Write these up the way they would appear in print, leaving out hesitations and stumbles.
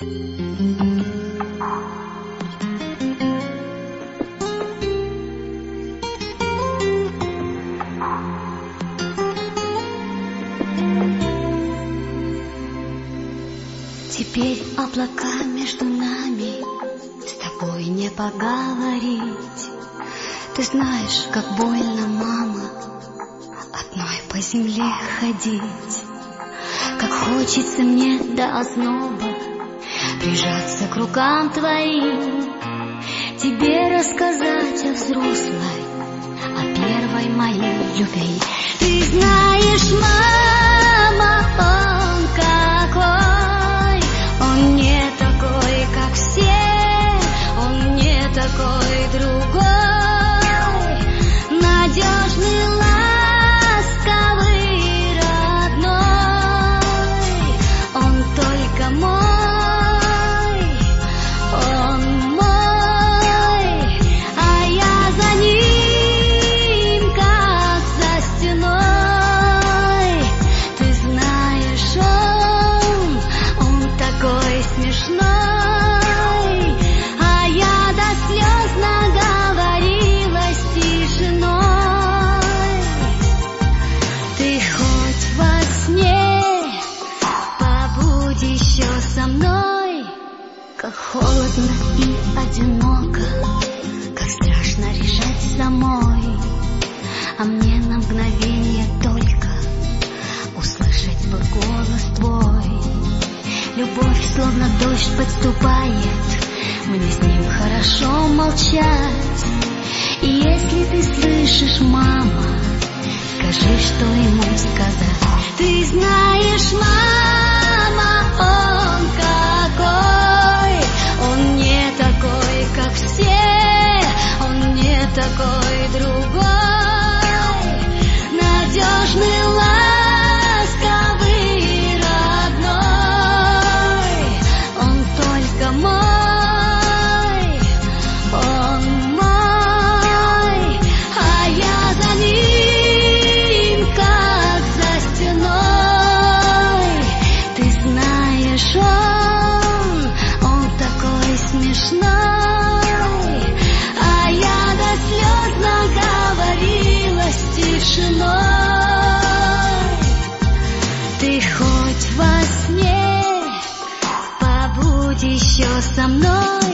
Теперь облака между нами, с тобой не поговорить. Ты знаешь, как больно, мама, одной по земле ходить. Как хочется мне до озноба прижаться к рукам твоим, тебе рассказать о взрослой, о первой моей любви. Ты знаешь, мама, он какой, он не такой, как все, он не такой другой, надежный, ласковый, родной, он только мой, он мой, а я за ним, как за стеной. Ты знаешь, он такой смешной, а я до слез наговорилась тишиной. Ты хоть во сне побудь еще со мной, как холодно и одиноко, как страшно решать самой, а мне на мгновение только услышать бы голос твой. Любовь словно дождь подступает, мне с ним хорошо молчать. И если ты слышишь, мама, скажи, что ему сказать. Ты знаешь, мама, он какой, он не такой, как все, он не такой другой, надежный, ласковый, родной, он только мой, он мой, а я за ним, как за стеной. Ты знаешь, он такой смешной, а я до слез наговорилась тишиной. Ты хоть во сне побудь еще со мной.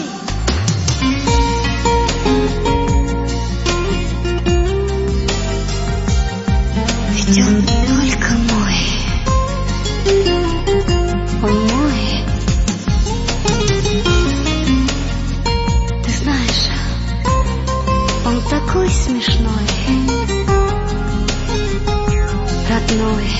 Ведь он только мой, он мой. Ты знаешь, он такой смешной, родной.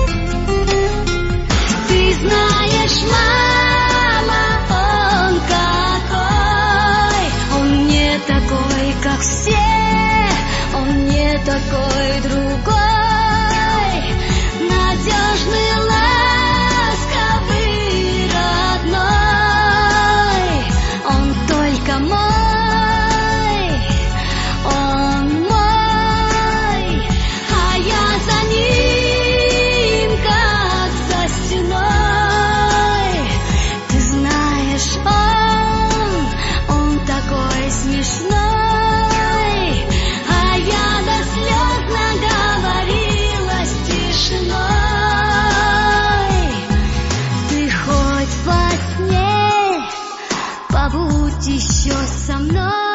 Ты знаешь, мама, он какой, он не такой, как все, он не такой другой, надежный, ласковый, родной, он только мой, он мой, а я за ним, как за стеной. Ты знаешь, он такой смешной, а я до слез наговорилась тишиной. Ты хоть во сне побудь еще со мной.